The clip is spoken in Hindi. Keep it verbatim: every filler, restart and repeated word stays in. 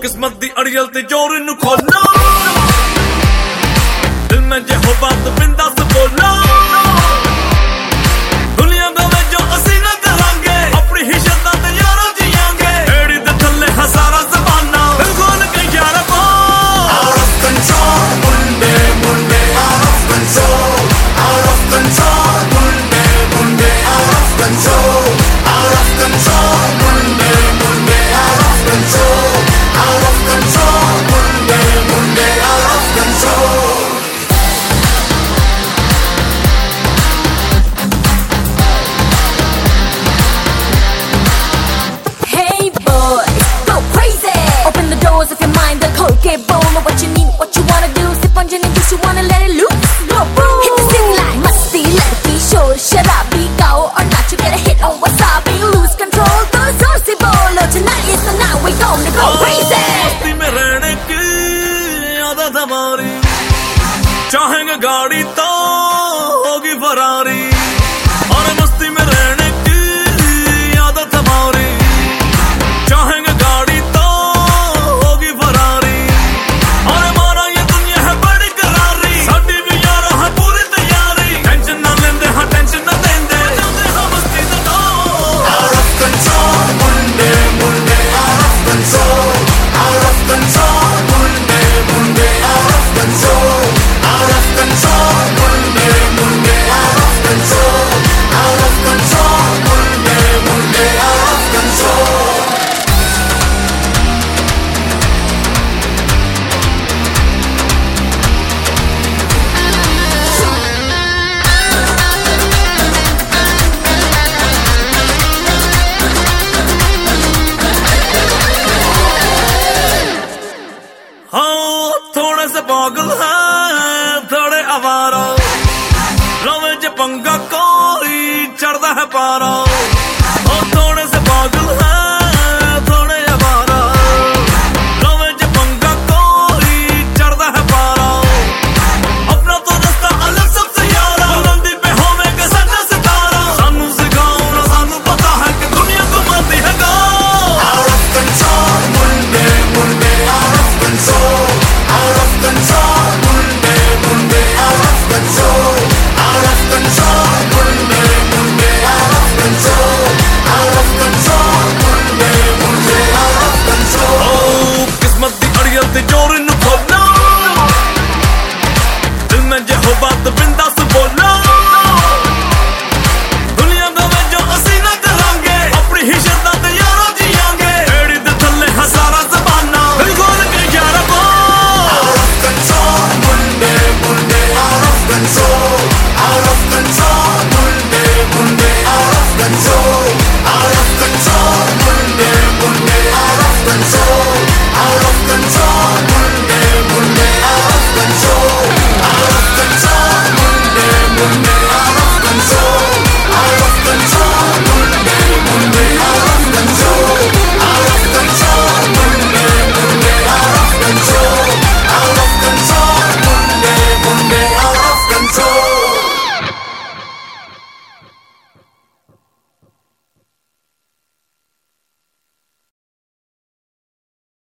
किस्मत दी अड़ियल ते जोर नू खोलो दिल में जे हो बात बिंदास बोलो दुनिया में जो असी न करांगे अपनी ही शर्तां ते यारों जियांगे एड़ी दे थल्ले हजारा ज़बाना दिल खोल के यार पो out of control Munde Munde out of control out of control Munde Munde out of control out of control Munde Munde out of control out of control Munde Munde out of control of your mind, the cold get bone. Know what you need, what you wanna do. Sip on gin and juice, you wanna let it loose. Go boom. Hit the city like musty, let it be sure. Shut up, be go or not. You get a hit on wasabi, lose control. Those are si bolo. Tonight is the night we gonna go crazy. मस्ती में रहने की आदत हमारी चाहेंगे गाड़ी तो होगी फरारी और मस्ती में रहने की आदत हमारी चाहेंगे गाड़ी थोड़े से पागल है थोड़े आवारा रवे च पंगा कोई चढ़दा है पारा।